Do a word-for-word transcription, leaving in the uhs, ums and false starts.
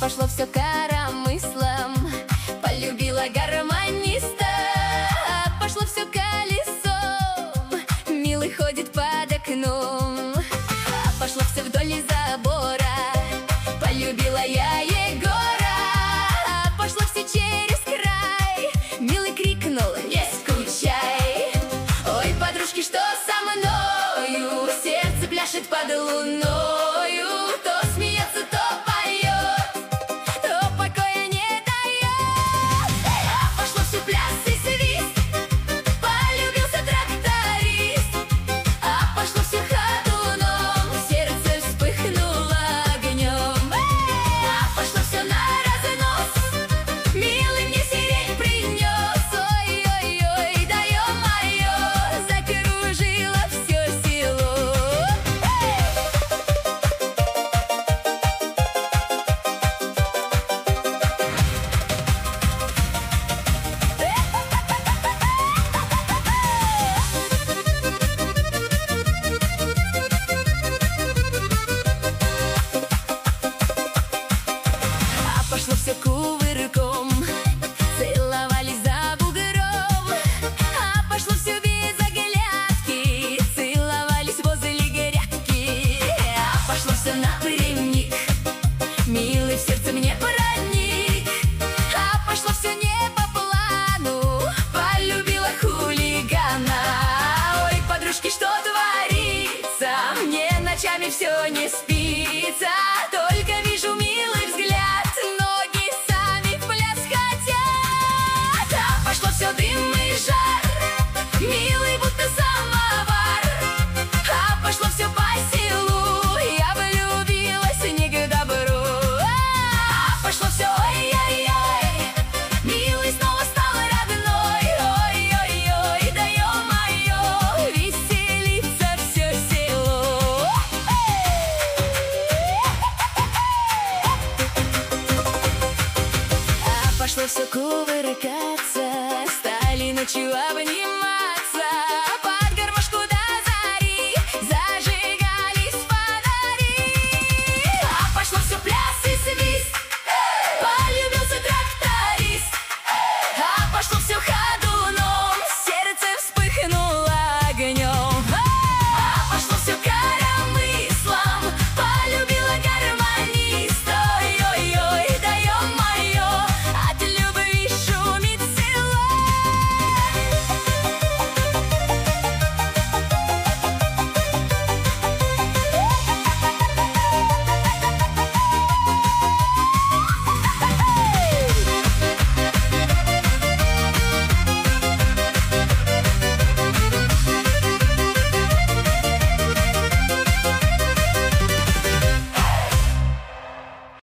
пошло все коромыслом. Полюбила гармониста, пошло все колесом. Милый ходит под окном, пошло все вдоль забора. Полюбила я Егора, пошло все через край. Милый крикнул: не скучай. Ой, подружки, что со мною? Сердце пляшет под луною. То смеется, то поет, то покоя не дает. А пошло все пляс и свист, полюбился тракторист. А пошло все ходуном, сердце вспыхнуло огнем. А пошло все на разнос, милый мне сирень принес. Ой-ой-ой, да ё-моё, закружило все село. А пошло все кувырком, целовались за бугром. А пошло все без оглядки, целовались возле грядки. А пошло все напрямик, милый в сердце мне проник. А пошло все не по плану, полюбила хулигана. Ой, подружки, что творится? Мне ночами все не спится.